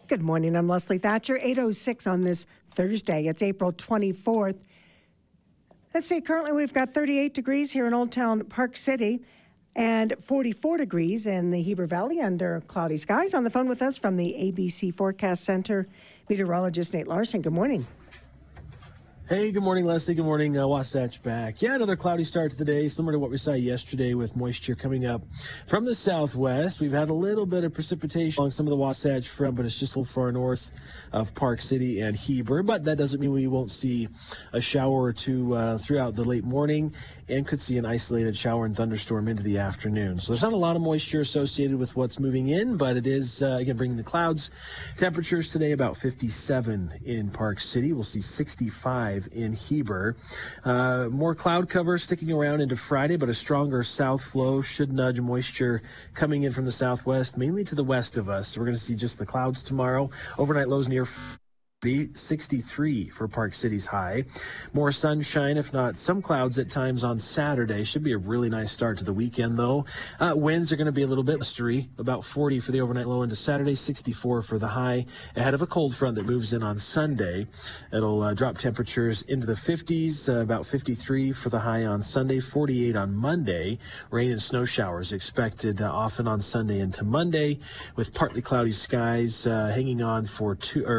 Good morning. I'm Leslie Thatcher. 8:06 on this Thursday. It's April 24th. Let's see. Currently, we've got 38 degrees here in Old Town Park City and 44 degrees in the Heber Valley under cloudy skies. On the phone with us from the ABC Forecast Center, meteorologist Nate Larson. Good morning. Hey, good morning, Leslie. Good morning, Wasatch back. Yeah, another cloudy start to the day, similar to what we saw yesterday with moisture coming up from the southwest. We've had a little bit of precipitation along some of the Wasatch front, but it's just a little far north of Park City and Heber. But that doesn't mean we won't see a shower or two throughout the late morning, and could see an isolated shower and thunderstorm into the afternoon. So there's not a lot of moisture associated with what's moving in, but it is, again, bringing the clouds. Temperatures today about 57 in Park City. We'll see 65 in Heber. More cloud cover sticking around into Friday, but a stronger south flow should nudge moisture coming in from the southwest, mainly to the west of us. So we're going to see just the clouds tomorrow. Overnight lows near 63 for Park City's high. More sunshine, if not some clouds at times on Saturday. Should be a really nice start to the weekend, though. Winds are going to be a little bit blustery, about 40 for the overnight low into Saturday, 64 for the high, ahead of a cold front that moves in on Sunday. It'll drop temperatures into the 50s, about 53 for the high on Sunday, 48 on Monday. Rain and snow showers expected often on Sunday into Monday, with partly cloudy skies hanging on for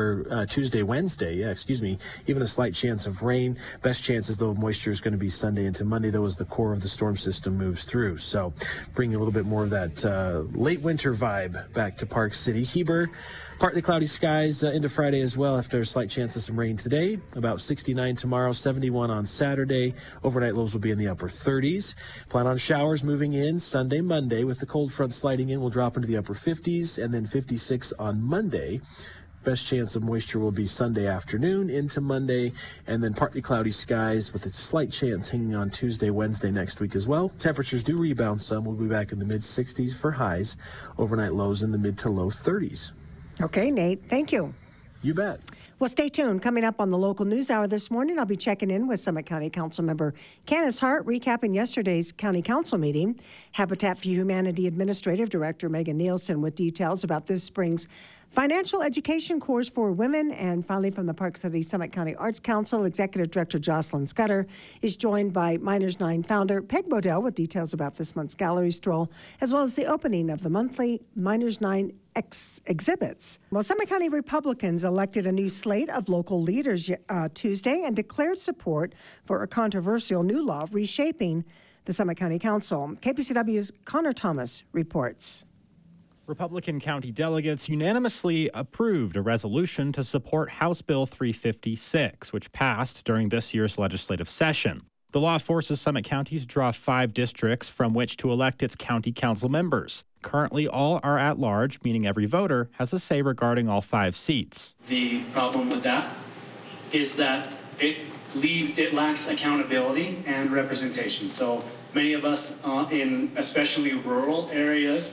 Wednesday, even a slight chance of rain. Best chances, though, of moisture is going to be Sunday into Monday, though, as the core of the storm system moves through. So bringing a little bit more of that late winter vibe back to Park City. Heber, partly cloudy skies into Friday as well, after a slight chance of some rain today. About 69 tomorrow, 71 on Saturday. Overnight lows will be in the upper 30s. Plan on showers moving in Sunday, Monday, with the cold front sliding in. We'll drop into the upper 50s, and then 56 on Monday. Best chance of moisture will be Sunday afternoon into Monday, and then partly cloudy skies with a slight chance hanging on Tuesday, Wednesday next week as well. Temperatures do rebound some. We'll be back in the mid-60s for highs. Overnight lows in the mid to low 30s. Okay, Nate. Thank you. You bet. Well, stay tuned. Coming up on the local news hour this morning, I'll be checking in with Summit County Council member Candace Hart, recapping yesterday's County Council meeting. Habitat for Humanity Administrative Director Megan Nielsen with details about this spring's financial education course for women. And finally, from the Park City Summit County Arts Council, Executive Director Jocelyn Scudder is joined by Miners 9 founder Peg Bodell with details about this month's gallery stroll, as well as the opening of the monthly Miners 9 exhibits. Well, Summit County Republicans elected a new slate of local leaders Tuesday and declared support for a controversial new law reshaping the Summit County Council. KPCW's Connor Thomas reports. Republican county delegates unanimously approved a resolution to support House Bill 356, which passed during this year's legislative session. The law forces Summit County to draw 5 districts from which to elect its county council members. Currently, all are at large, meaning every voter has a say regarding all 5 seats. The problem with that is that it lacks accountability and representation. So many of us in especially rural areas,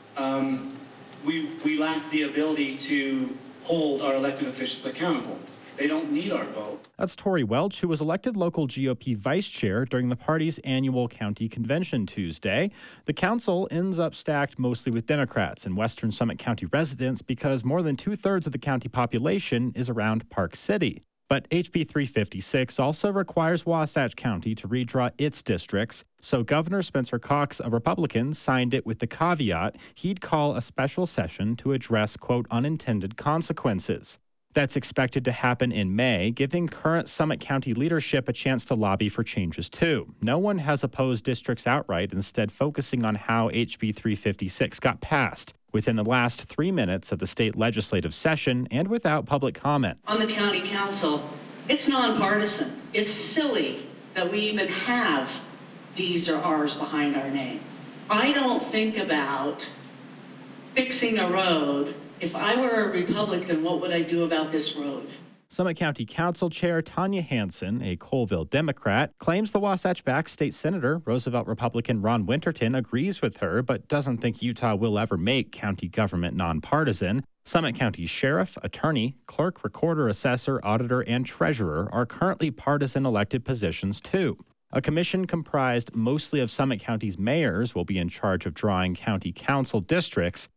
we lack the ability to hold our elected officials accountable. They don't need our vote. That's Tori Welch, who was elected local GOP vice chair during the party's annual county convention Tuesday. The council ends up stacked mostly with Democrats and Western Summit County residents because more than 2/3 of the county population is around Park City. But HB 356 also requires Wasatch County to redraw its districts, so Governor Spencer Cox, a Republican, signed it with the caveat he'd call a special session to address, quote, unintended consequences. That's expected to happen in May, giving current Summit County leadership a chance to lobby for changes too. No one has opposed districts outright, instead focusing on how HB 356 got passed within the last 3 minutes of the state legislative session and without public comment. On the county council, it's nonpartisan. It's silly that we even have D's or R's behind our name. I don't think about fixing a road. If I were a Republican, what would I do about this road? Summit County Council Chair Tanya Hansen, a Colville Democrat, claims the Wasatch-backed state senator, Roosevelt Republican Ron Winterton, agrees with her, but doesn't think Utah will ever make county government nonpartisan. Summit County sheriff, attorney, clerk, recorder, assessor, auditor, and treasurer are currently partisan elected positions too. A commission comprised mostly of Summit County's mayors will be in charge of drawing county council districts.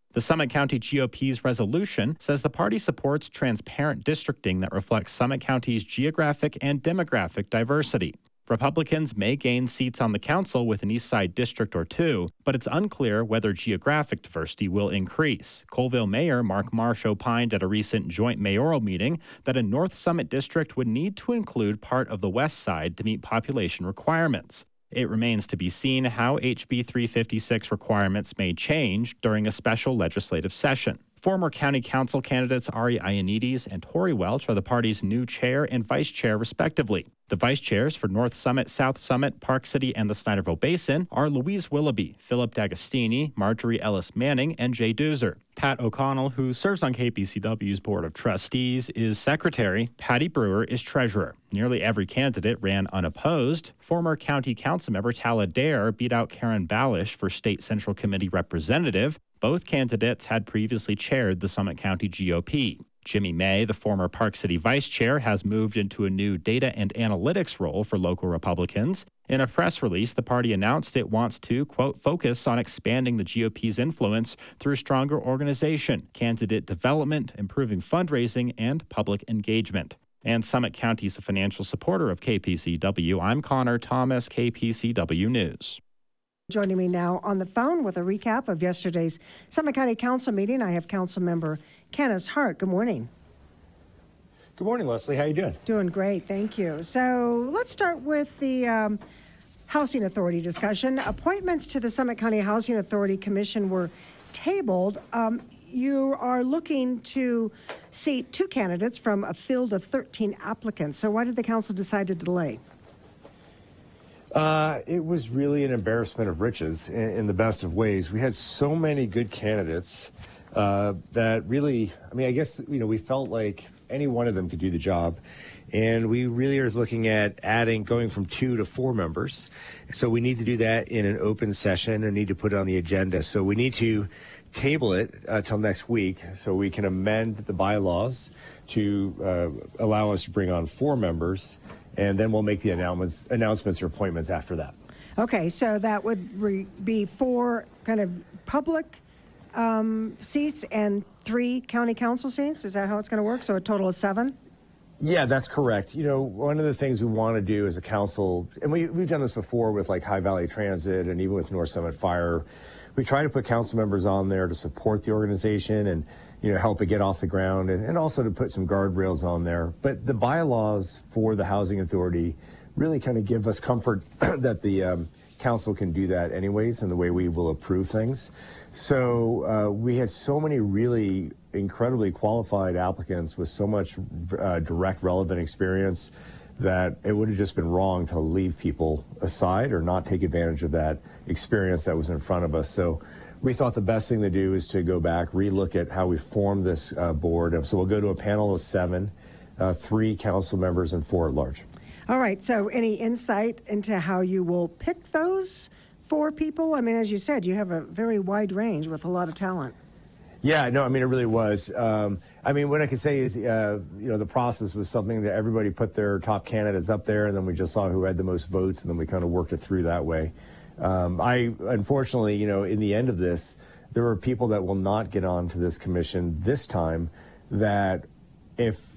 The Summit County GOP's resolution says the party supports transparent districting that reflects Summit County's geographic and demographic diversity. Republicans may gain seats on the council with an East Side district or two, but it's unclear whether geographic diversity will increase. Colville Mayor Mark Marsh opined at a recent joint mayoral meeting that a North Summit district would need to include part of the West Side to meet population requirements. It remains to be seen how HB 356 requirements may change during a special legislative session. Former county council candidates Ari Ioannidis and Tori Welch are the party's new chair and vice chair, respectively. The vice chairs for North Summit, South Summit, Park City, and the Snyderville Basin are Louise Willoughby, Philip D'Agostini, Marjorie Ellis Manning, and Jay Doozer. Pat O'Connell, who serves on KPCW's Board of Trustees, is secretary. Patty Brewer is treasurer. Nearly every candidate ran unopposed. Former county councilmember Tala Dare beat out Karen Balish for State Central Committee representative. Both candidates had previously chaired the Summit County GOP. Jimmy May, the former Park City vice chair, has moved into a new data and analytics role for local Republicans. In a press release, the party announced it wants to, quote, focus on expanding the GOP's influence through stronger organization, candidate development, improving fundraising, and public engagement. And Summit County's a financial supporter of KPCW. I'm Connor Thomas, KPCW News. Joining me now on the phone with a recap of yesterday's Summit County Council meeting, I have Councilmember Kenneth Hart. Good morning. Good morning, Leslie. How you doing? Doing great, thank you. So let's start with the Housing Authority discussion. Appointments to the Summit County Housing Authority Commission were tabled. You are looking to seat 2 candidates from a field of 13 applicants. So why did the council decide to delay? It was really an embarrassment of riches in the best of ways. We had so many good candidates that really, I mean, I guess, we felt like any one of them could do the job. And we really are looking at going from 2 to 4 members. So we need to do that in an open session and need to put it on the agenda. So we need to table it till next week so we can amend the bylaws to allow us to bring on 4 members. And then we'll make the announcements or appointments after that. Okay, so that would be 4 kind of public seats and 3 county council seats? Is that how it's going to work? So a total of 7? Yeah, that's correct. One of the things we want to do as a council, and we've done this before with like High Valley Transit and even with North Summit Fire, we try to put council members on there to support the organization and help it get off the ground and also to put some guardrails on there. But the bylaws for the Housing Authority really kind of give us comfort that the council can do that anyways in the way we will approve things. So we had so many really incredibly qualified applicants with so much direct relevant experience that it would have just been wrong to leave people aside or not take advantage of that experience that was in front of us. So we thought the best thing to do is to go back, relook at how we formed this board. So we'll go to a panel of 7, 3 council members and 4 at large. All right, so any insight into how you will pick those 4 people? I mean, as you said, you have a very wide range with a lot of talent. Yeah, no, I mean, it really was. I mean, what I could say is, the process was something that everybody put their top candidates up there, and then we just saw who had the most votes, and then we kind of worked it through that way. Unfortunately, in the end of this, there were people that will not get on to this commission this time that if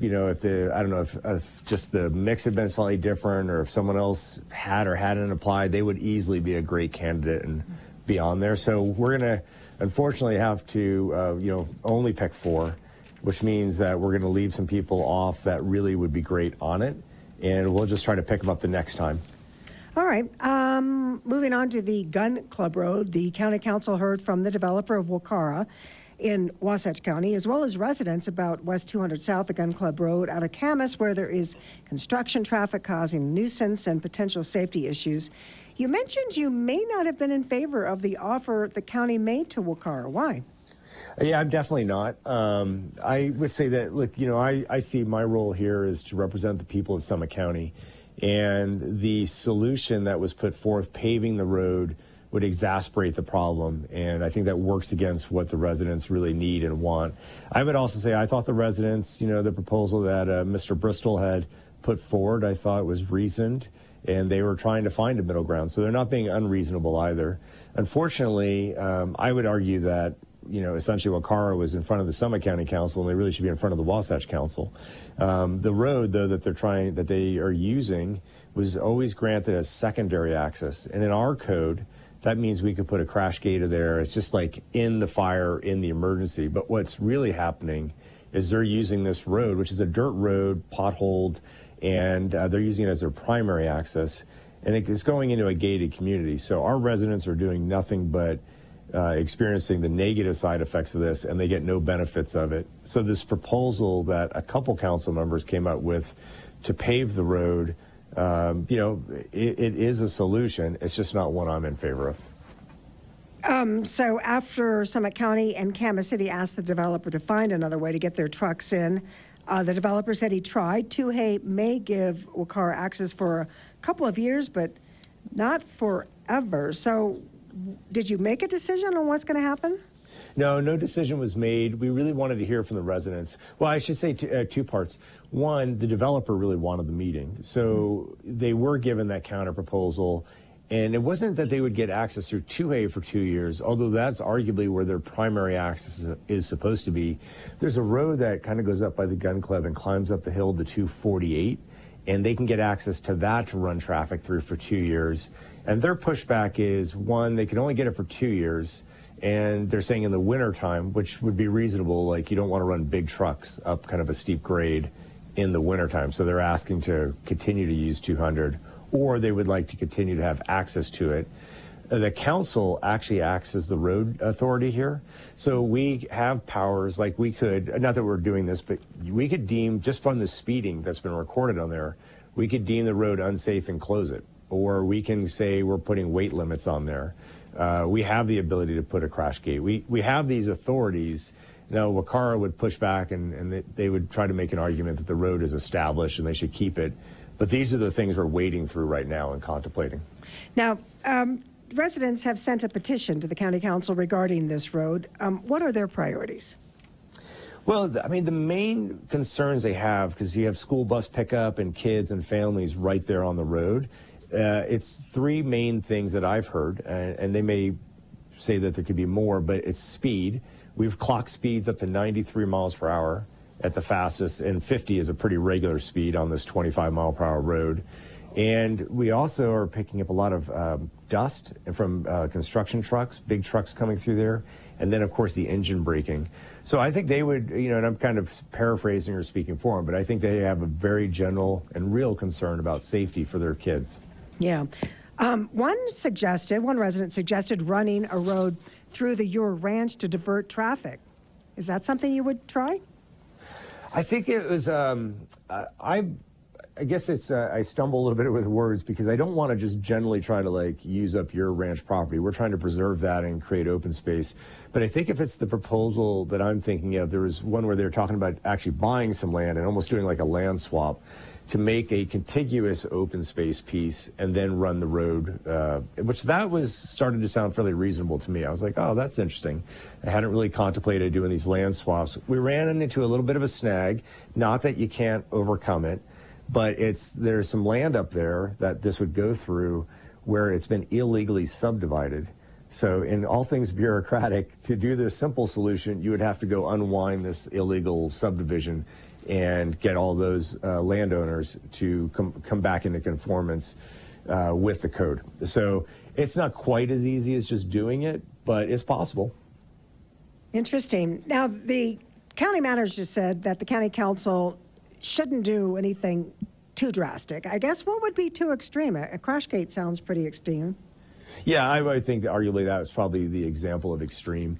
just the mix had been slightly different or if someone else had or hadn't applied, they would easily be a great candidate and be on there. So we're going to unfortunately have to, only pick 4, which means that we're going to leave some people off that really would be great on it. And we'll just try to pick them up the next time. All right. Moving on to the Gun Club Road, the county council heard from the developer of Wakara in Wasatch County, as well as residents about West 200 South, the Gun Club Road out of Camas, where there is construction traffic causing nuisance and potential safety issues. You mentioned you may not have been in favor of the offer the county made to Wakara. Why? Yeah, I'm definitely not. I would say that, look, I see my role here is to represent the people of Summit County. And the solution that was put forth, paving the road, would exacerbate the problem. And I think that works against what the residents really need and want. I would also say I thought the residents, the proposal that Mr. Bristol had put forward, I thought was reasoned. And they were trying to find a middle ground. So they're not being unreasonable either. Unfortunately, I would argue that essentially Wacara was in front of the Summit County Council, and they really should be in front of the Wasatch Council. The road, though, that they are using was always granted as secondary access. And in our code, that means we could put a crash gate there. It's just like in the fire, in the emergency. But what's really happening is they're using this road, which is a dirt road, potholed, and they're using it as their primary access. And it's going into a gated community. So our residents are doing nothing but experiencing the negative side effects of this, and they get no benefits of it. So this proposal that a couple council members came up with to pave the road, it is a solution. It's just not one I'm in favor of. So after Summit County and Kansas City asked the developer to find another way to get their trucks in, the developer said he tried. Toohey may give Wacara access for a couple of years, but not forever. So did you make a decision on what's going to happen? No decision was made. We really wanted to hear from the residents. Well, I should say two parts. One, the developer really wanted the meeting. So they were given that counter proposal. And it wasn't that they would get access through Toohey for 2 years, although that's arguably where their primary access is supposed to be. There's a road that kind of goes up by the gun club and climbs up the hill to 248, and they can get access to that to run traffic through for 2 years. And their pushback is, one, they can only get it for 2 years, and they're saying in the winter time, which would be reasonable, like you don't want to run big trucks up kind of a steep grade in the wintertime. So they're asking to continue to use 200. Or they would like to continue to have access to it. The council actually acts as the road authority here. So we have powers, like we could, not that we're doing this, but we could deem, just from the speeding that's been recorded on there, we could deem the road unsafe and close it. Or we can say we're putting weight limits on there. We have the ability to put a crash gate. We have these authorities. Now, Wacara would push back and they would try to make an argument that the road is established and they should keep it. But these are the things we're wading through right now and contemplating. Now, residents have sent a petition to the county council regarding this road. What are their priorities? Well, I mean, the main concerns they have, because you have school bus pickup and kids and families right there on the road, it's three main things that I've heard, and they may say that there could be more, but it's speed. We've clocked speeds up to 93 miles per hour. At the fastest, and 50 is a pretty regular speed on this 25-mile-per-hour road. And we also are picking up a lot of dust from construction trucks, big trucks coming through there, and then, of course, the engine braking. So I think they would, and I'm kind of paraphrasing or speaking for them, but I think they have a very general and real concern about safety for their kids. Yeah. One resident suggested running a road through the Ure Ranch to divert traffic. Is that something you would try? I think it was, I guess it's, I stumble a little bit with words because I don't want to just generally try to use up your ranch property. We're trying to preserve that and create open space. But I think if it's the proposal that I'm thinking of, there was one where they're talking about actually buying some land and almost doing like a land swap to make a contiguous open space piece and then run the road, which that was started to sound fairly reasonable to me. I was like, oh, that's interesting. I hadn't really contemplated doing these land swaps. We ran into a little bit of a snag, not that you can't overcome it, but there's some land up there that this would go through where it's been illegally subdivided. So in all things bureaucratic, to do this simple solution, you would have to go unwind this illegal subdivision and get all those landowners to come back into conformance with the code. So it's not quite as easy as just doing it, but it's possible. Interesting. Now, the county manager just said that the county council shouldn't do anything too drastic. I guess what would be too extreme? A crash gate sounds pretty extreme. Yeah, I think that arguably that was probably the example of extreme.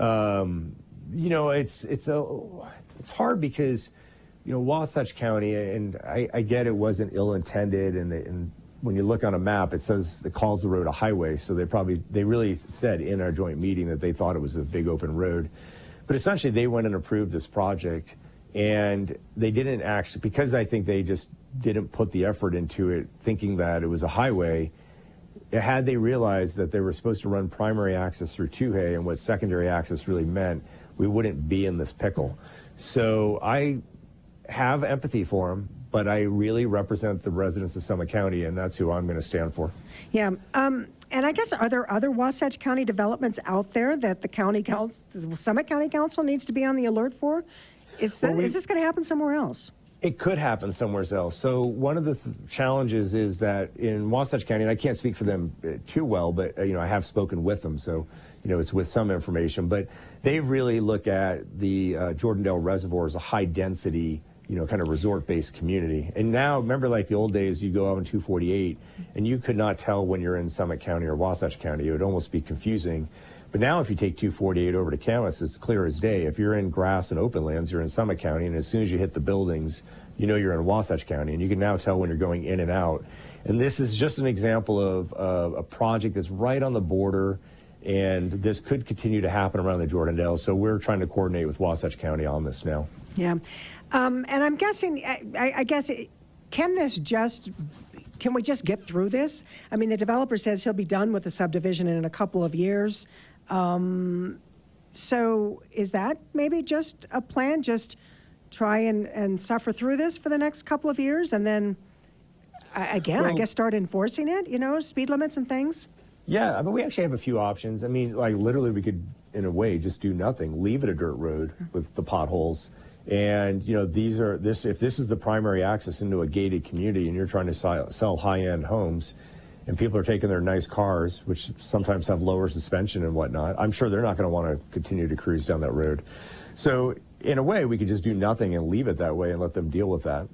It's hard because Wasatch County, and I get it wasn't ill-intended, and when you look on a map, it calls the road a highway, so they really said in our joint meeting that they thought it was a big open road. But essentially, they went and approved this project, and they didn't actually, because I think they just didn't put the effort into it, thinking that it was a highway. Had they realized that they were supposed to run primary access through Toohey and what secondary access really meant, we wouldn't be in this pickle. So I have empathy for them, but I really represent the residents of Summit County, and that's who I'm going to stand for. Yeah. And I guess, are there other Wasatch County developments out there that the Summit County Council needs to be on the alert for? Is this going to happen somewhere else? It could happen somewhere else. So one of the challenges is that in Wasatch County, and I can't speak for them too well, but I have spoken with them, so it's with some information. But they really look at the Jordandale Reservoir as a high density, kind of resort-based community. And now, remember, like the old days, you go out on 248, and you could not tell when you're in Summit County or Wasatch County. It would almost be confusing. But now if you take 248 over to Camas, it's clear as day. If you're in grass and open lands, you're in Summit County, and as soon as you hit the buildings, you're in Wasatch County, and you can now tell when you're going in and out. And this is just an example of a project that's right on the border, and this could continue to happen around the Jordandale. So we're trying to coordinate with Wasatch County on this now. Yeah. And I'm guessing, I guess, can we just get through this? I mean, the developer says he'll be done with the subdivision in a couple of years. So is that maybe just a plan? Just try and suffer through this for the next couple of years, and then I guess start enforcing it, speed limits and things? Yeah, we actually have a few options. I mean, like literally we could, in a way, just do nothing, leave it a dirt road with the potholes. And, if this is the primary access into a gated community and you're trying to sell high-end homes, and people are taking their nice cars, which sometimes have lower suspension and whatnot, I'm sure they're not going to want to continue to cruise down that road. So in a way, we could just do nothing and leave it that way and let them deal with that.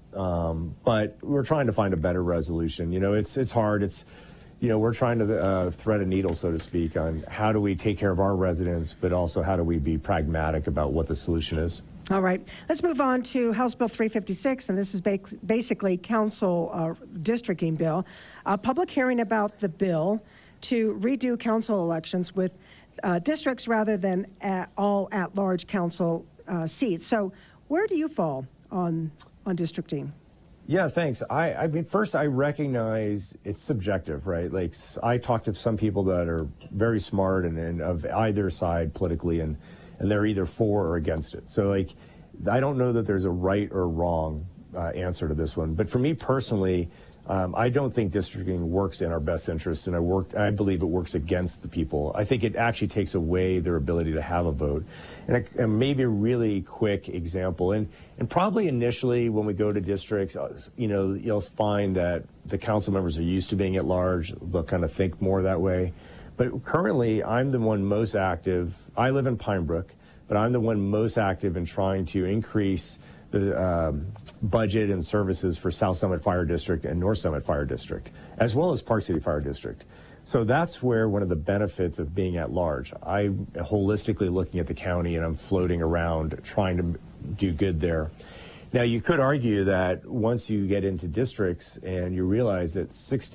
But we're trying to find a better resolution. It's hard. We're trying to thread a needle, so to speak, on how do we take care of our residents, but also how do we be pragmatic about what the solution is. All right. Let's move on to House Bill 356, and this is basically council districting bill. A public hearing about the bill to redo council elections with districts rather than all at-large council seats. So where do you fall on districting? Yeah, thanks. I mean, first, I recognize it's subjective, right? Like, I talk to some people that are very smart and of either side politically, and they're either for or against it. So, like, I don't know that there's a right or wrong answer to this one. But for me personally, I don't think districting works in our best interest, and I believe it works against the people. I think it actually takes away their ability to have a vote. And maybe a really quick example, and probably initially when we go to districts, you'll find that the council members are used to being at large. They'll kind of think more that way. But currently, I'm the one most active. I live in Pine Brook, but I'm the one most active in trying to increase the budget and services for South Summit Fire District and North Summit Fire District, as well as Park City Fire District. So that's where one of the benefits of being at large. I'm holistically looking at the county, and I'm floating around trying to do good there. Now, you could argue that once you get into districts and you realize that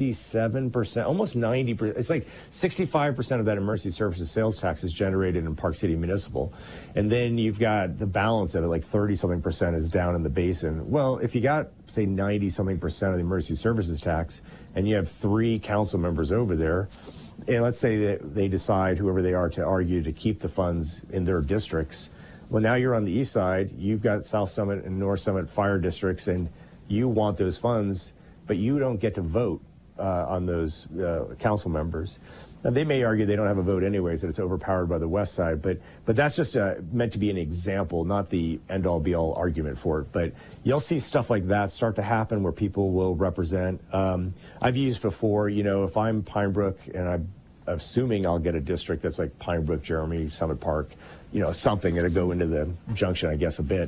67%, almost 90%, it's like 65% of that emergency services sales tax is generated in Park City Municipal. And then you've got the balance of it, like 30-something% is down in the basin. Well, if you got, say, 90-something% of the emergency services tax, and you have 3 council members over there, and let's say that they decide, whoever they are, to argue to keep the funds in their districts. Well, now you're on the east side, you've got South Summit and North Summit fire districts, and you want those funds, but you don't get to vote on those council members. Now, they may argue they don't have a vote anyways, that it's overpowered by the west side, but that's just meant to be an example, not the end-all, be-all argument for it. But you'll see stuff like that start to happen where people will represent. I've used before, if I'm Pine Brook and I'm assuming I'll get a district that's like Pine Brook, Jeremy, Summit Park, something that'll go into the junction, I guess, a bit.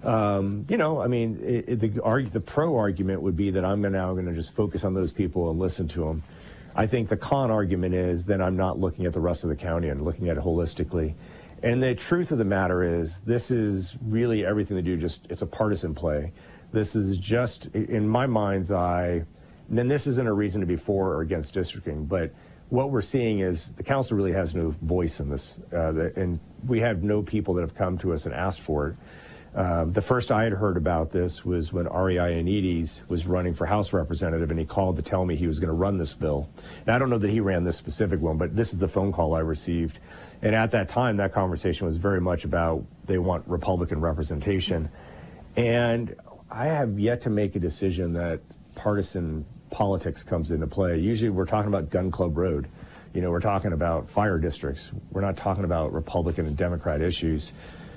The pro argument would be that I'm now going to just focus on those people and listen to them. I think the con argument is that I'm not looking at the rest of the county and looking at it holistically. And the truth of the matter is, this is really everything to do, it's a partisan play. This is just, in my mind's eye, and this isn't a reason to be for or against districting, but what we're seeing is the council really has no voice in this, and we have no people that have come to us and asked for it. The first I had heard about this was when Ari Ioannidis was running for House Representative, and he called to tell me he was going to run this bill. And I don't know that he ran this specific one, but this is the phone call I received. And at that time, that conversation was very much about they want Republican representation. And I have yet to make a decision that partisan politics comes into play. Usually we're talking about Gun Club Road. You know, we're talking about fire districts. We're not talking about Republican and Democrat issues.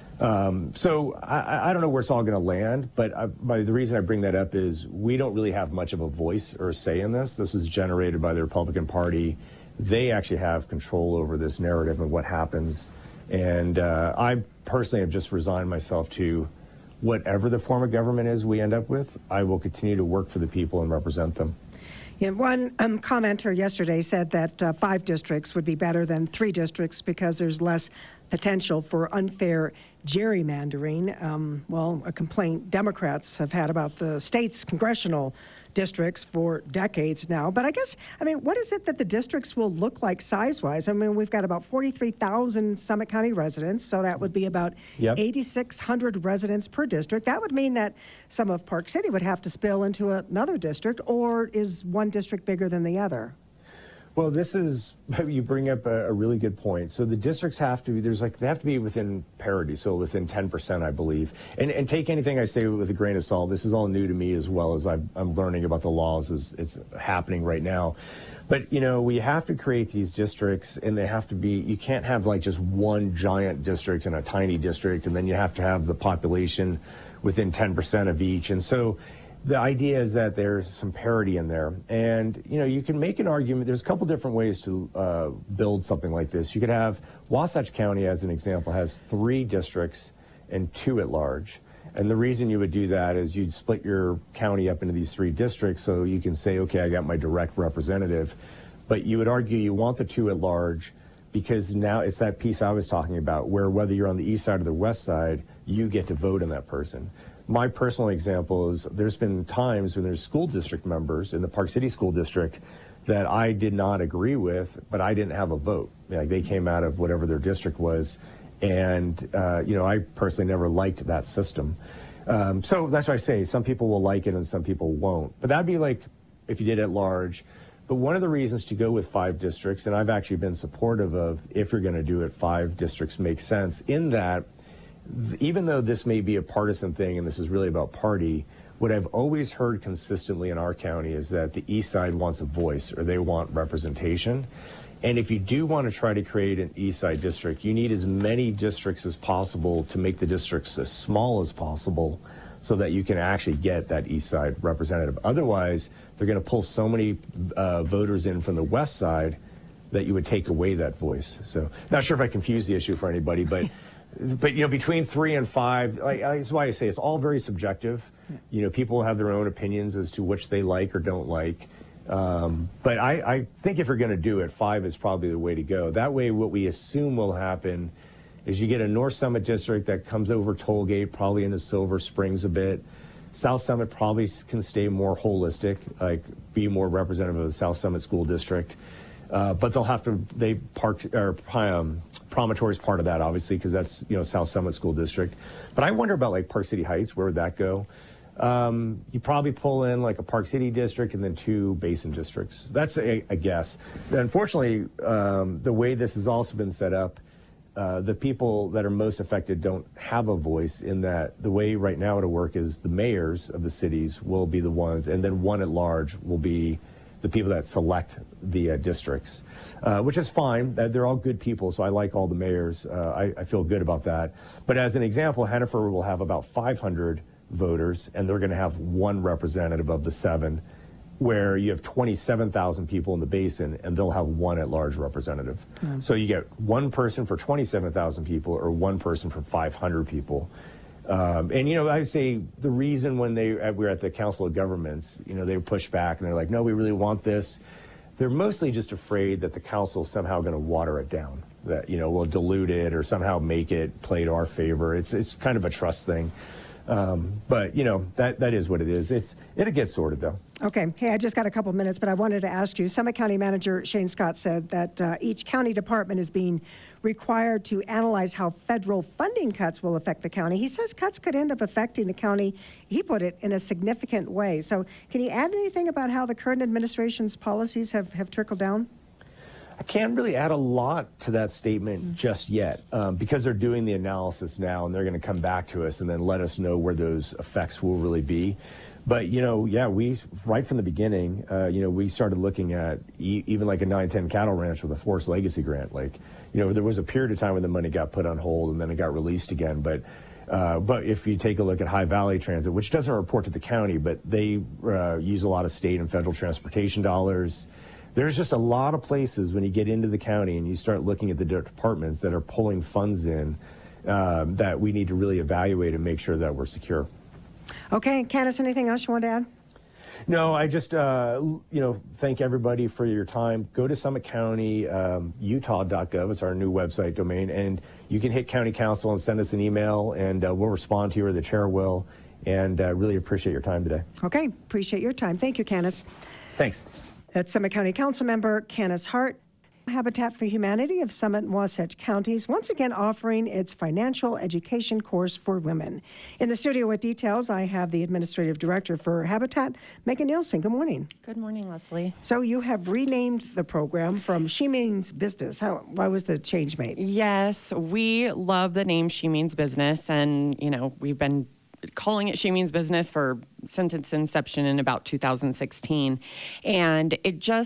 So I don't know where it's all going to land, but the reason I bring that up is we don't really have much of a voice or a say in this. This is generated by the Republican Party. They actually have control over this narrative and what happens. And I personally have just resigned myself to whatever the form of government is we end up with. I will continue to work for the people and represent them. Yeah, one commenter yesterday said that 5 districts would be better than 3 districts because there's less potential for unfair gerrymandering. Well, a complaint Democrats have had about the state's congressional districts for decades now. But I mean, what is it that the districts will look like size-wise? I mean, we've got about 43,000 Summit County residents, so that would be about 8,600 residents per district. That would mean that some of Park City would have to spill into another district, or is one district bigger than the other? Well, you bring up a really good point. So the districts have to be, they have to be within parity, so within 10%, I believe. And take anything I say with a grain of salt. This is all new to me as well as I'm learning about the laws as it's happening right now. But, you know, we have to create these districts, and they have to be, you can't have like just one giant district and a tiny district, and then you have to have the population within 10% of each. And so the idea is that there's some parity in there. And, you know, you can make an argument. There's a couple different ways to build something like this. You could have Wasatch County, as an example, has 3 districts and 2 at large. And the reason you would do that is you'd split your county up into these 3 districts so you can say, okay, I got my direct representative. But you would argue you want the 2 at large because now it's that piece I was talking about where whether you're on the east side or the west side, you get to vote on that person. My personal example is there's been times when there's school district members in the Park City School District that I did not agree with, but I didn't have a vote. Like they came out of whatever their district was. And, you know, I personally never liked that system. So that's why I say some people will like it and some people won't. But that'd be like if you did it large. But one of the reasons to go with 5 districts, and I've actually been supportive of if you're going to do it, 5 districts makes sense in that even though this may be a partisan thing and this is really about party, what I've always heard consistently in our county is that the east side wants a voice or they want representation. And if you do want to try to create an east side district, you need as many districts as possible to make the districts as small as possible so that you can actually get that east side representative. Otherwise, they're going to pull so many voters in from the west side that you would take away that voice. So not sure if I confused the issue for anybody, but you know, between 3 and 5, that's why I say it's all very subjective. You know, people have their own opinions as to which they like or don't like. But I think if you're going to do it, 5 is probably the way to go. That way, what we assume will happen is you get a North Summit district that comes over Tollgate, probably into Silver Springs a bit. South Summit probably can stay more holistic, like be more representative of the South Summit School District. But they'll have to, Promontory is part of that, obviously, because that's, you know, South Summit School District. But I wonder about like Park City Heights, where would that go? You probably pull in like a Park City district and then 2 basin districts. That's a guess. Unfortunately, the way this has also been set up, the people that are most affected don't have a voice in that the way right now it'll work is the mayors of the cities will be the ones, and then 1 at large will be the people that select the districts, which is fine. They're all good people, so I like all the mayors. I feel good about that. But as an example, Hennifer will have about 500 voters, and they're going to have 1 representative of the 7, where you have 27,000 people in the basin, and they'll have 1 at-large representative. So you get 1 person for 27,000 people or 1 person for 500 people. And, you know, I would say the reason when we were at the Council of Governments, you know, they push back and they're like, no, we really want this. They're mostly just afraid that the council is somehow going to water it down, that, you know, we'll dilute it or somehow make it play to our favor. It's kind of a trust thing. But, you know, that is what it is. It'll get sorted, though. Okay. Hey, I just got a couple minutes, but I wanted to ask you, Summit County Manager Shane Scott said that each county department is being required to analyze how federal funding cuts will affect the county. He says cuts could end up affecting the county, he put it, in a significant way. So can you add anything about how the current administration's policies have trickled down? I can't really add a lot to that statement just yet because they're doing the analysis now and they're going to come back to us and then let us know where those effects will really be. But, we, right from the beginning, we started looking at even like a 910 cattle ranch with a Forest Legacy grant. Like, there was a period of time when the money got put on hold and then it got released again. But if you take a look at High Valley Transit, which doesn't report to the county, but they use a lot of state and federal transportation dollars. There's just a lot of places when you get into the county and you start looking at the departments that are pulling funds in that we need to really evaluate and make sure that we're secure. Okay, Candace, anything else you want to add? No, I just, thank everybody for your time. Go to Summit County, utah.gov. It's our new website domain. And you can hit county council and send us an email, and we'll respond to you, or the chair will. And really appreciate your time today. Okay, appreciate your time. Thank you, Candace. Thanks. That's Summit County Council Member Candace Hart. Habitat for Humanity of Summit and Wasatch Counties once again offering its financial education course for women. In the studio with details, I have the Administrative Director for Habitat, Megan Nielsen. Good morning. Good morning, Leslie. So you have renamed the program from She Means Business. Why was the change made? Yes, we love the name She Means Business, and we've been calling it She Means Business since its inception in about 2016. And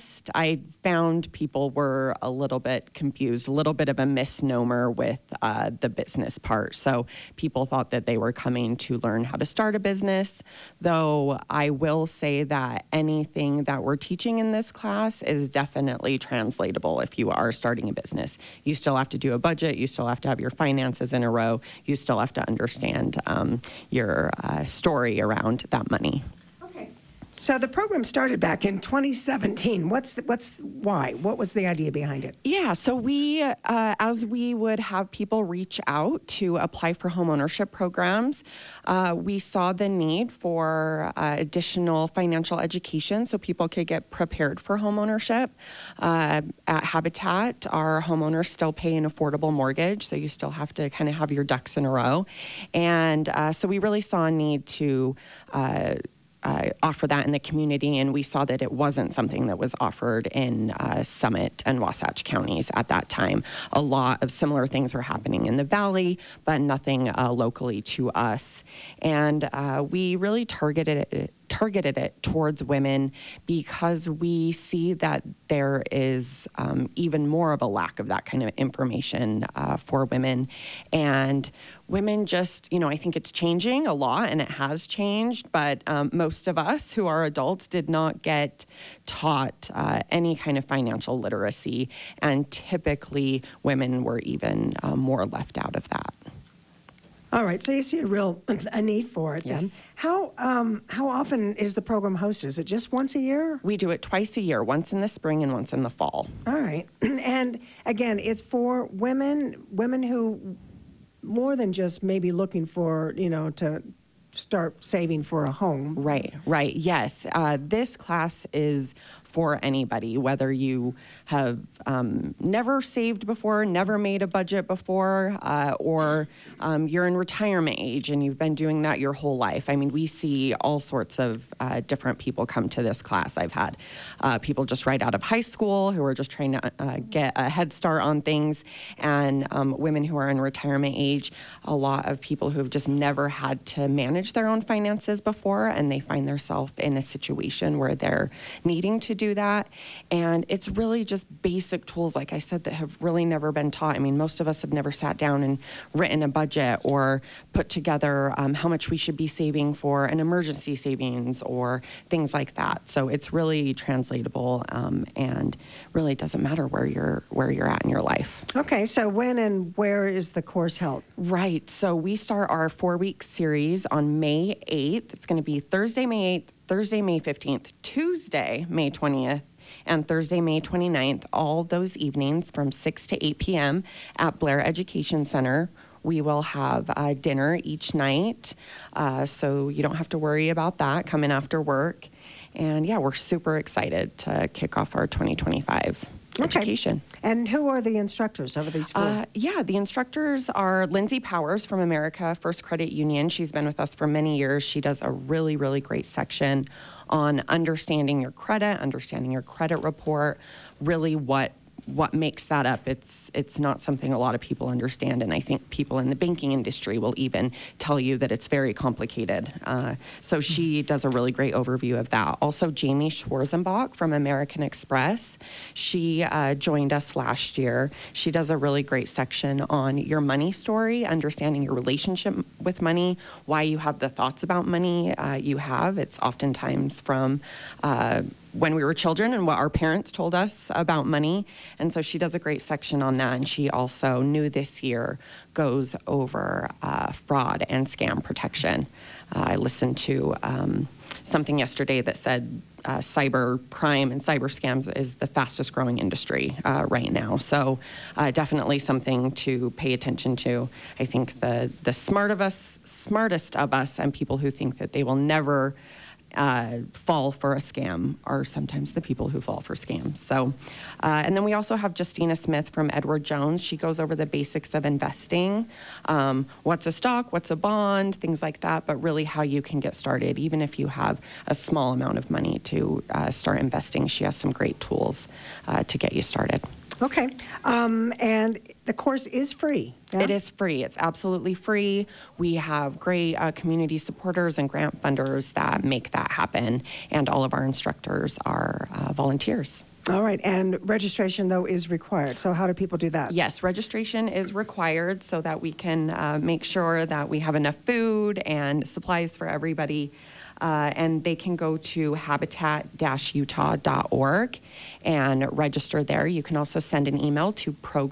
I found people were a little bit confused, a little bit of a misnomer with the business part. So people thought that they were coming to learn how to start a business, though I will say that anything that we're teaching in this class is definitely translatable if you are starting a business. You still have to do a budget, you still have to have your finances in a row, you still have to understand your story around that money. Okay. So the program started back in 2017. Why? What was the idea behind it? Yeah, so we, as we would have people reach out to apply for homeownership programs, we saw the need for additional financial education so people could get prepared for homeownership. At Habitat, our homeowners still pay an affordable mortgage, so you still have to kind of have your ducks in a row. And so we really saw a need to offer that in the community, and we saw that it wasn't something that was offered in Summit and Wasatch counties at that time. A lot of similar things were happening in the valley, but nothing locally to us. And we really targeted it towards women because we see that there is even more of a lack of that kind of information for women. And women just, I think it's changing a lot, and it has changed, but most of us who are adults did not get taught any kind of financial literacy, and typically women were even more left out of that. All right, so you see a need for it then. Yes. How often is the program hosted? Is it just once a year? We do it twice a year, once in the spring and once in the fall. All right, and again, it's for women who more than just maybe looking for, to start saving for a home. Right, yes. This class is for anybody, whether you have never saved before, never made a budget before, or you're in retirement age and you've been doing that your whole life. I mean, we see all sorts of different people come to this class. I've had people just right out of high school who are just trying to get a head start on things, and women who are in retirement age, a lot of people who have just never had to manage their own finances before, and they find themselves in a situation where they're needing to do that. And it's really just basic tools, like I said, that have really never been taught. I mean, most of us have never sat down and written a budget or put together how much we should be saving for an emergency savings or things like that. So it's really translatable, and really doesn't matter where you're at in your life. Okay, so when and where is the course held? Right. So we start our 4-week series on May 8th. It's going to be Thursday, May 8th, Thursday, May 15th, Tuesday, May 20th, and Thursday, May 29th, all those evenings from 6 to 8 p.m. at Blair Education Center. We will have dinner each night, so you don't have to worry about that coming after work. And yeah, we're super excited to kick off our 2025 education. And who are the instructors of these 4? The instructors are Lindsay Powers from America First Credit Union. She's been with us for many years. She does a really, really great section on understanding your credit report, really what what makes that up. It's not something a lot of people understand, and I think people in the banking industry will even tell you that it's very complicated. So she does a really great overview of that. Also, Jamie Schwarzenbach from American Express, she joined us last year. She does a really great section on your money story, understanding your relationship with money, why you have the thoughts about money you have. It's oftentimes from when we were children and what our parents told us about money. And so she does a great section on that. And she also, new this year, goes over fraud and scam protection. I listened to something yesterday that said cyber crime and cyber scams is the fastest growing industry right now. So definitely something to pay attention to. I think the smartest of us and people who think that they will never fall for a scam are sometimes the people who fall for scams. So, and then we also have Justina Smith from Edward Jones. She goes over the basics of investing, what's a stock, what's a bond, things like that, but really how you can get started, even if you have a small amount of money to start investing. She has some great tools to get you started. Okay. And the course is free. Yeah? It is free. It's absolutely free. We have great community supporters and grant funders that make that happen. And all of our instructors are volunteers. All right. And registration, though, is required. So how do people do that? Yes, registration is required so that we can make sure that we have enough food and supplies for everybody. And they can go to habitat-utah.org and register there. You can also send an email to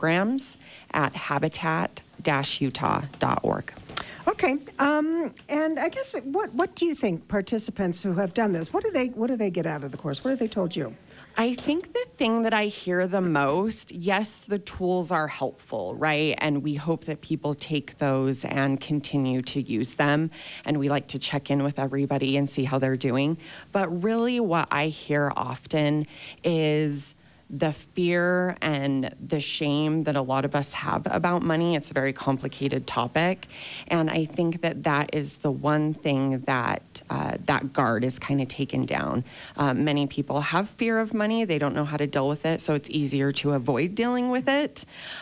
programs@habitat-utah.org. Okay. And I guess what do you think participants who have done this, what do they get out of the course? What have they told you? I think the thing that I hear the most, yes, the tools are helpful, right? And we hope that people take those and continue to use them. And we like to check in with everybody and see how they're doing. But really what I hear often is the fear and the shame that a lot of us have about money. It's a very complicated topic. And I think that is the one thing that that guard is kind of taken down. Many people have fear of money. They don't know how to deal with it, so it's easier to avoid dealing with it.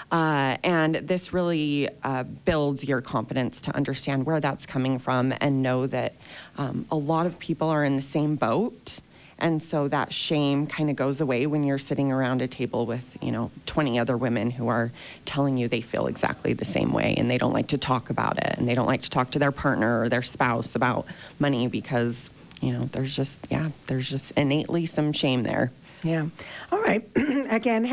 And this really builds your confidence to understand where that's coming from and know that a lot of people are in the same boat. And so that shame kind of goes away when you're sitting around a table with, 20 other women who are telling you they feel exactly the same way and they don't like to talk about it and they don't like to talk to their partner or their spouse about money because, there's just innately some shame there. Yeah. All right. Again,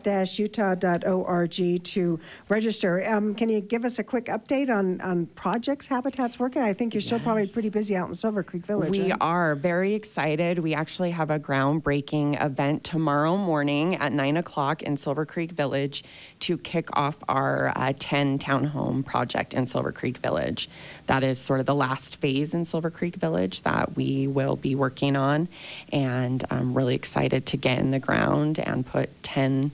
habitat-utah.org to register. Can you give us a quick update on projects Habitat's working? I think you're still probably pretty busy out in Silver Creek Village. We are very excited. We actually have a groundbreaking event tomorrow morning at 9 o'clock in Silver Creek Village to kick off our 10 townhome project in Silver Creek Village. That is sort of the last phase in Silver Creek Village that we will be working on. And I'm really excited to get in the ground and put 10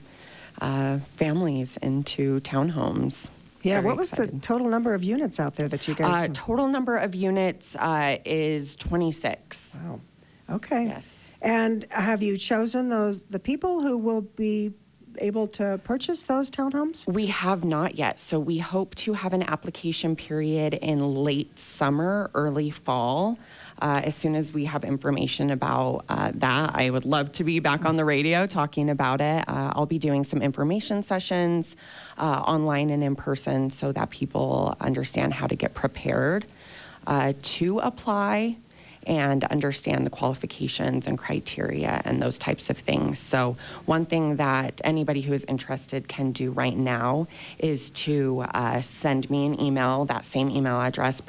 families into townhomes. Yeah, Very what was excited. the total number of units out there that you guys... Total number of units is 26. Wow. Okay. Yes. And have you chosen the people who will be able to purchase those townhomes? We have not yet. So we hope to have an application period in late summer, early fall. As soon as we have information about that, I would love to be back on the radio talking about it. I'll be doing some information sessions online and in person so that people understand how to get prepared to apply and understand the qualifications and criteria and those types of things. So one thing that anybody who is interested can do right now is to send me an email, that same email address,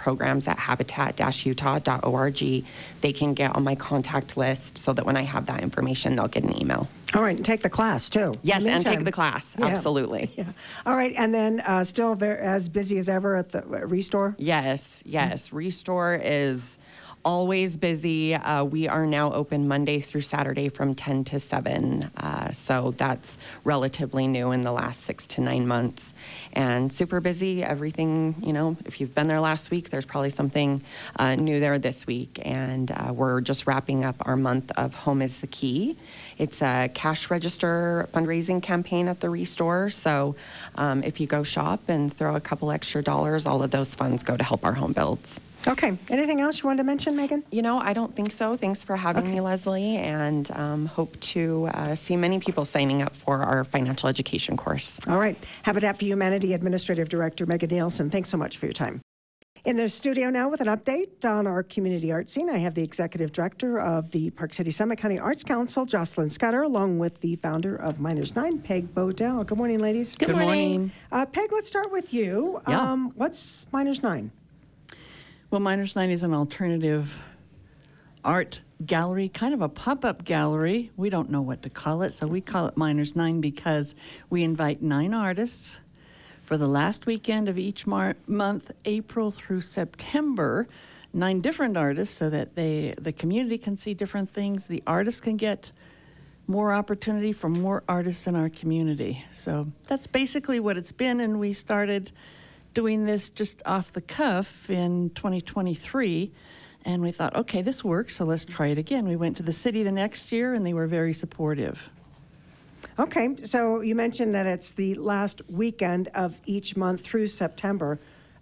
programs@habitat-utah.org. They can get on my contact list so that when I have that information, they'll get an email. All right, and take the class, too. Yes, and take Meantime. the class. Yeah. Absolutely. Yeah. All right, and then still as busy as ever at the Restore? Yes. Restore is always busy. We are now open Monday through Saturday from 10 to 7. So that's relatively new in the last 6 to 9 months. And super busy. Everything, if you've been there last week, there's probably something new there this week. And we're just wrapping up our month of Home is the Key. It's a cash register fundraising campaign at the Restore. So if you go shop and throw a couple extra dollars, all of those funds go to help our home builds. Okay. Anything else you wanted to mention, Megan? I don't think so. Thanks for having me, Leslie, and hope to see many people signing up for our financial education course. All right. Habitat for Humanity Administrative Director Megan Nielsen, thanks so much for your time. In the studio now with an update on our community art scene, I have the Executive Director of the Park City Summit County Arts Council, Jocelyn Scudder, along with the founder of Miners 9, Peg Bodell. Good morning, ladies. Good morning. Peg, let's start with you. Yeah. What's Miners 9? Well, Miners 9 is an alternative art gallery, kind of a pop-up gallery. We don't know what to call it, so we call it Miners 9 because we invite 9 artists for the last weekend of each month, April through September, 9 different artists so that the community can see different things. The artists can get more opportunity for more artists in our community. So that's basically what it's been, and we started doing this just off the cuff in 2023, and we thought, okay, this works, so let's try it again. We went to the city the next year, and they were very supportive. Okay, so you mentioned that it's the last weekend of each month through September.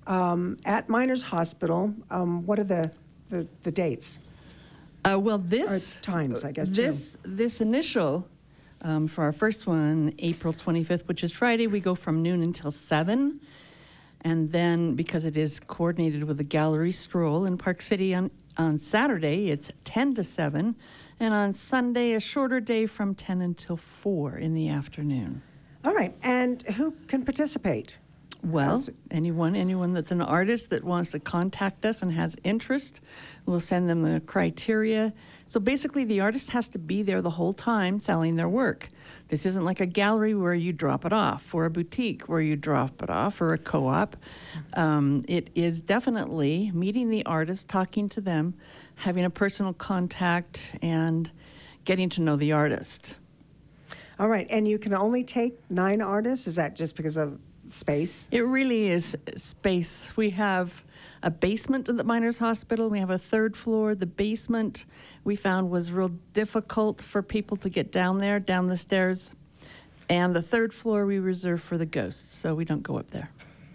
At Miners Hospital, what are the dates? Well, this Or times, I guess, this initial for our first one, April 25th, which is Friday, we go from noon until 7. And then, because it is coordinated with the gallery stroll in Park City on Saturday, it's 10 to 7. And on Sunday, a shorter day from 10 until 4 in the afternoon. All right. And who can participate? Well, anyone that's an artist that wants to contact us and has interest, we'll send them the criteria. So basically, the artist has to be there the whole time selling their work. This isn't like a gallery where you drop it off, or a boutique where you drop it off, or a co-op. It is definitely meeting the artist, talking to them, having a personal contact, and getting to know the artist. All right. And you can only take 9 artists? Is that just because of space? It really is space. We have a basement at the Miners Hospital. We have a 3rd floor. The basement we found was real difficult for people to get down the stairs. And the 3rd floor we reserve for the ghosts, so we don't go up there.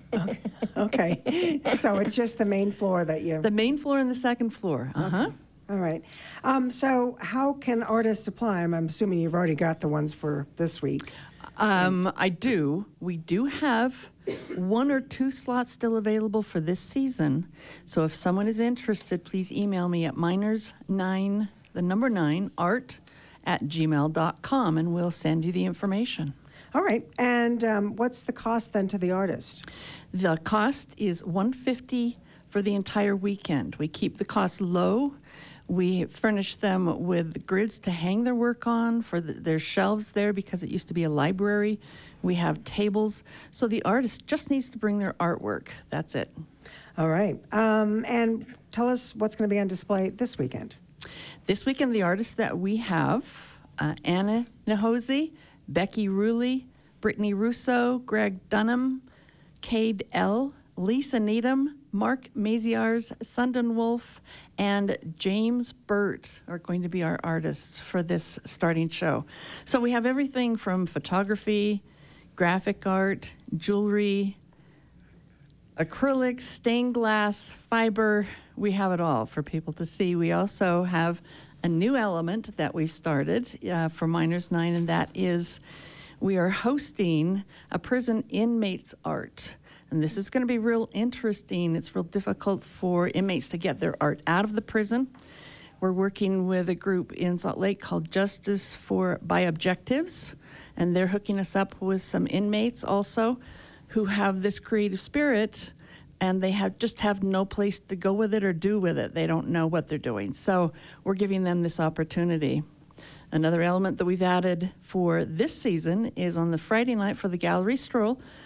Okay. So it's just the main floor that you... The main floor and the 2nd floor. Uh-huh. Okay. All right. So how can artists apply? I'm assuming you've already got the ones for this week. I do. We do have 1 or 2 slots still available for this season. So if someone is interested, please email me at miners9, the number 9, art@gmail.com, and we'll send you the information. All right. And what's the cost then to the artist? The cost is $150 for the entire weekend. We keep the cost low. We furnish them with grids to hang their work on, their shelves there because it used to be a library. We have tables. So the artist just needs to bring their artwork. That's it. All right. And tell us what's going to be on display this weekend. This weekend, the artists that we have, Anna Nahosi, Becky Ruley, Brittany Russo, Greg Dunham, Cade L., Lisa Needham, Mark Maziarz, Sundon Wolf, and James Burt are going to be our artists for this starting show. So we have everything from photography, graphic art, jewelry, acrylics, stained glass, fiber. We have it all for people to see. We also have a new element that we started for Miners 9, and that is we are hosting a prison inmates art. And this is going to be real interesting. It's real difficult for inmates to get their art out of the prison. We're working with a group in Salt Lake called Justice by Objectives, and they're hooking us up with some inmates also who have this creative spirit, and they just have no place to go with it or do with it. They don't know what they're doing. So we're giving them this opportunity. Another element that we've added for this season is on the Friday night for the gallery stroll,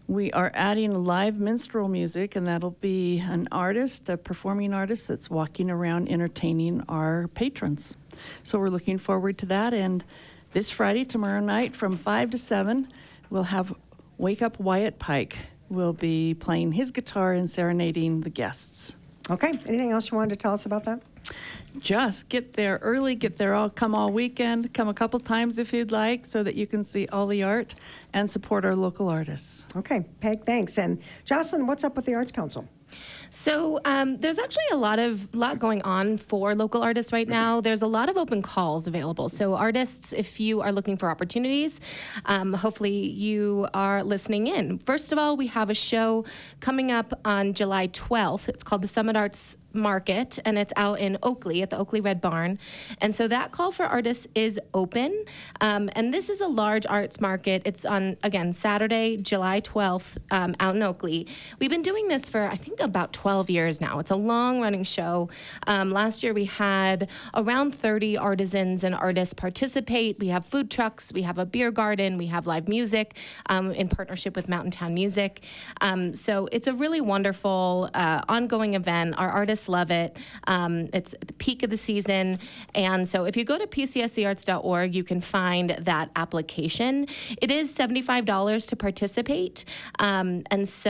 We are adding live minstrel music, and that'll be an artist, a performing artist that's walking around entertaining our patrons. So we're looking forward to that. And this Friday, tomorrow night, from 5 to 7, we'll have Wake Up Wyatt Pike. Will be playing his guitar and serenading the guests. Okay. Anything else you wanted to tell us about that? Just get there early, come all weekend, come a couple times if you'd like, so that you can see all the art and support our local artists. Okay. Peg, thanks. And Jocelyn, what's up with the Arts Council? So there's actually a lot going on for local artists right now. There's a lot of open calls available. So artists, if you are looking for opportunities, hopefully you are listening in. First of all, we have a show coming up on July 12th. It's called the Summit Arts Market, and it's out in Oakley at the Oakley Red Barn. And so that call for artists is open. And this is a large arts market. It's on, again, Saturday, July 12th, out in Oakley. We've been doing this for, I think, about 12 years now. It's a long-running show. Last year we had around 30 artisans and artists participate. We have food trucks, we have a beer garden, we have live music in partnership with Mountain Town Music. So it's a really wonderful ongoing event. Our artists love it. It's at the peak of the season. And so if you go to pcscarts.org, you can find that application. It is $75 to participate. And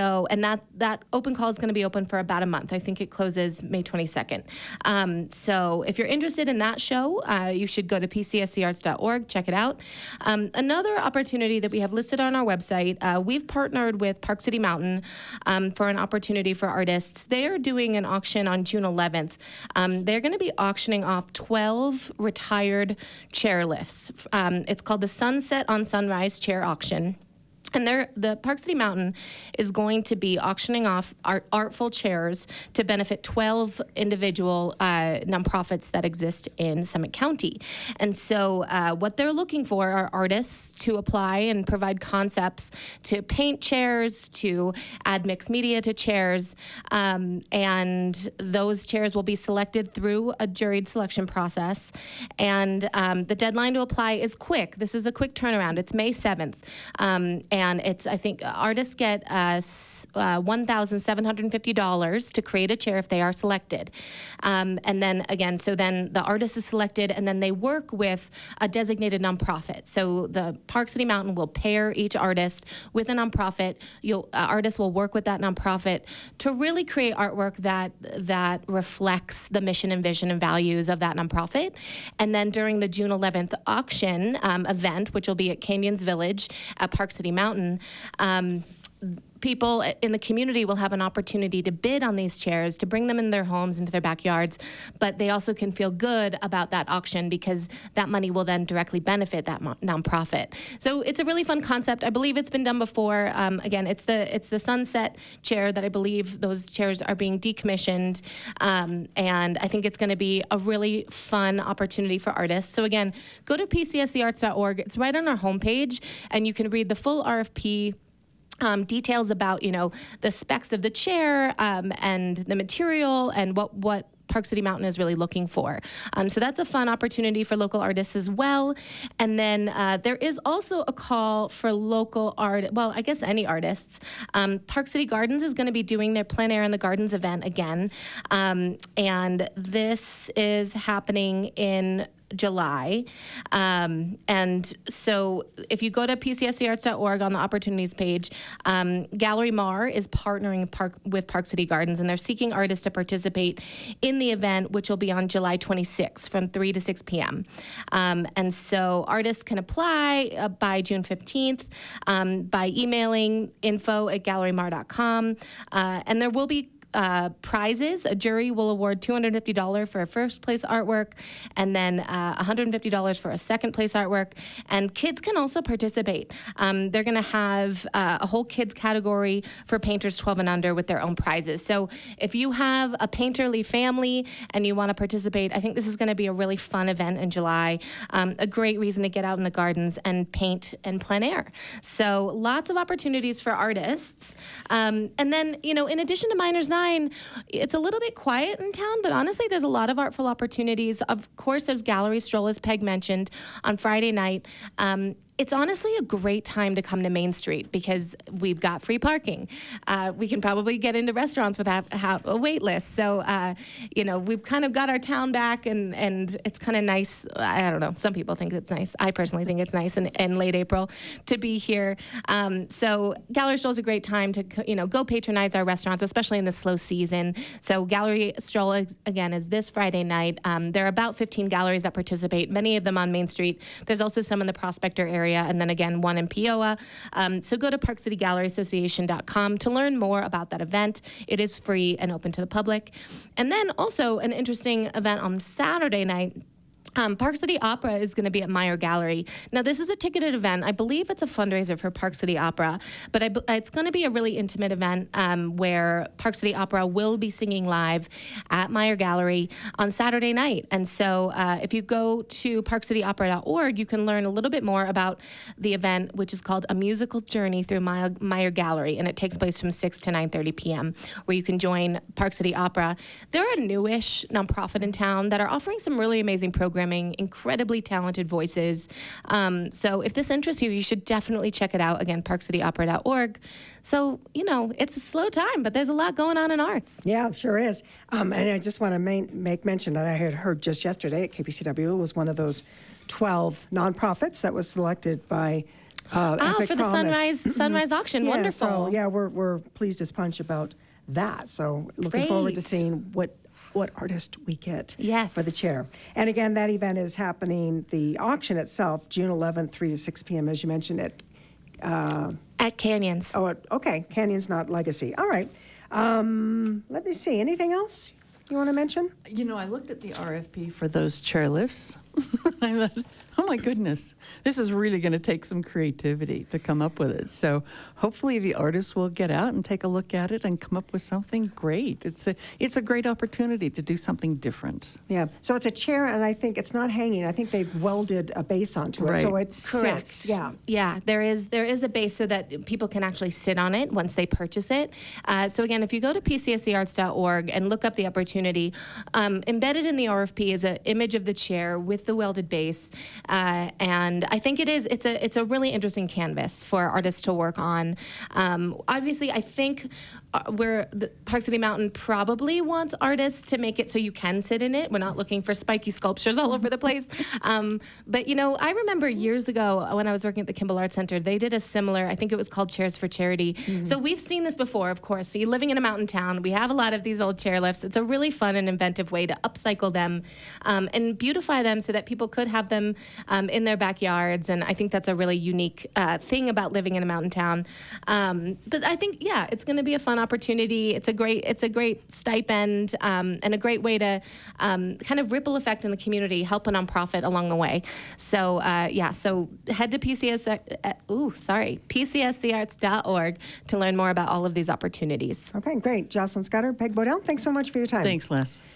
that open call is going to be open for about a month. I think it closes May 22nd. So if you're interested in that show, you should go to pcscarts.org, check it out. Another opportunity that we have listed on our website, we've partnered with Park City Mountain for an opportunity for artists. They are doing an auction on June 11th. They're going to be auctioning off 12 retired chairlifts. It's called the Sunset on Sunrise Chair Auction. And the Park City Mountain is going to be auctioning off artful chairs to benefit 12 individual nonprofits that exist in Summit County. And so what they're looking for are artists to apply and provide concepts to paint chairs, to add mixed media to chairs. And those chairs will be selected through a juried selection process. And the deadline to apply is quick. This is a quick turnaround. It's May 7th. And it's, I think, artists get $1,750 to create a chair if they are selected. And then, again, so then the artist is selected, and then they work with a designated nonprofit. So the Park City Mountain will pair each artist with a nonprofit. Artists will work with that nonprofit to really create artwork that reflects the mission and vision and values of that nonprofit. And then during the June 11th auction event, which will be at Canyons Village at Park City Mountain, people in the community will have an opportunity to bid on these chairs, to bring them in their homes, into their backyards, but they also can feel good about that auction because that money will then directly benefit that nonprofit. So it's a really fun concept. I believe it's been done before. Again, it's the Sunset chair that I believe those chairs are being decommissioned, and I think it's going to be a really fun opportunity for artists. So again, go to pcscarts.org. It's right on our homepage, and you can read the full RFP, details about, the specs of the chair and the material and what Park City Mountain is really looking for. So that's a fun opportunity for local artists as well. And then there is also a call for local art, well, I guess any artists. Park City Gardens is going to be doing their Plein Air in the Gardens event again. And this is happening in July. And so if you go to pcscarts.org on the opportunities page, Gallery Mar is partnering with Park City Gardens, and they're seeking artists to participate in the event, which will be on July 26th from 3 to 6 p.m. And so artists can apply by June 15th by emailing info@gallerymar.com. And there will be prizes. A jury will award $250 for a first place artwork, and then $150 for a second place artwork. And kids can also participate. They're going to have a whole kids category for painters 12 and under with their own prizes. So if you have a painterly family and you want to participate, I think this is going to be a really fun event in July. A great reason to get out in the gardens and paint in plein air. So lots of opportunities for artists. And then, in addition to Miners 9, it's a little bit quiet in town, but honestly, there's a lot of artful opportunities. Of course, there's Gallery Stroll, as Peg mentioned, on Friday night. It's honestly a great time to come to Main Street because we've got free parking. We can probably get into restaurants without a wait list. So, we've kind of got our town back, and it's kind of nice. I don't know. Some people think it's nice. I personally think it's nice in late April to be here. So Gallery Stroll is a great time to go patronize our restaurants, especially in the slow season. So Gallery Stroll, again, is this Friday night. There are about 15 galleries that participate, many of them on Main Street. There's also some in the Prospector area, and then again, one in Peoa. So go to ParkCityGalleryAssociation.com to learn more about that event. It is free and open to the public. And then also an interesting event on Saturday night. Park City Opera is going to be at Meyer Gallery. Now, this is a ticketed event. I believe it's a fundraiser for Park City Opera, but it's going to be a really intimate event where Park City Opera will be singing live at Meyer Gallery on Saturday night. And so if you go to parkcityopera.org, you can learn a little bit more about the event, which is called A Musical Journey Through Meyer Gallery, and it takes place from 6 to 9:30 p.m., where you can join Park City Opera. They're a newish nonprofit in town that are offering some really amazing programming, incredibly talented voices. So if this interests you, you should definitely check it out. Again, parkcityopera.org. So, it's a slow time, but there's a lot going on in arts. Yeah, it sure is. And I just want to make mention that I had heard just yesterday at KPCW was one of those 12 nonprofits that was selected by Epic for the Promise. sunrise auction. Yeah, Wonderful. So, yeah, we're pleased as punch about that. So looking forward to Great. seeing what artist we get Yes. for the chair. And again, that event is happening, the auction itself, June 11th, 3 to 6 p.m., as you mentioned it. At Canyons. Oh, okay. Canyons, not Legacy. All right. Let me see. Anything else you want to mention? I looked at the RFP for those chairlifts. I thought, oh my goodness, this is really going to take some creativity to come up with it. So hopefully the artists will get out and take a look at it and come up with something great. It's a great opportunity to do something different. Yeah. So it's a chair, and I think it's not hanging. I think they've welded a base onto it. Right. So it's Correct. sits. Yeah. Yeah, there is a base so that people can actually sit on it once they purchase it. So again, if you go to pcscarts.org and look up the opportunity, embedded in the RFP is an image of the chair with the welded base, and I think it's a really interesting canvas for artists to work on. Obviously, I think Park City Mountain probably wants artists to make it so you can sit in it. We're not looking for spiky sculptures all over the place. But, I remember years ago when I was working at the Kimball Arts Center, they did a similar, I think it was called Chairs for Charity. Mm-hmm. So we've seen this before, of course. So you're living in a mountain town. We have a lot of these old chairlifts. It's a really fun and inventive way to upcycle them and beautify them so that people could have them in their backyards. And I think that's a really unique thing about living in a mountain town. But I think, it's going to be a fun opportunity. It's a great stipend and a great way to kind of ripple effect in the community, help a nonprofit along the way. So so head to PCSCarts.org to learn more about all of these opportunities. Okay, great. Jocelyn Scudder, Peg Bodell, thanks so much for your time. Thanks, Les.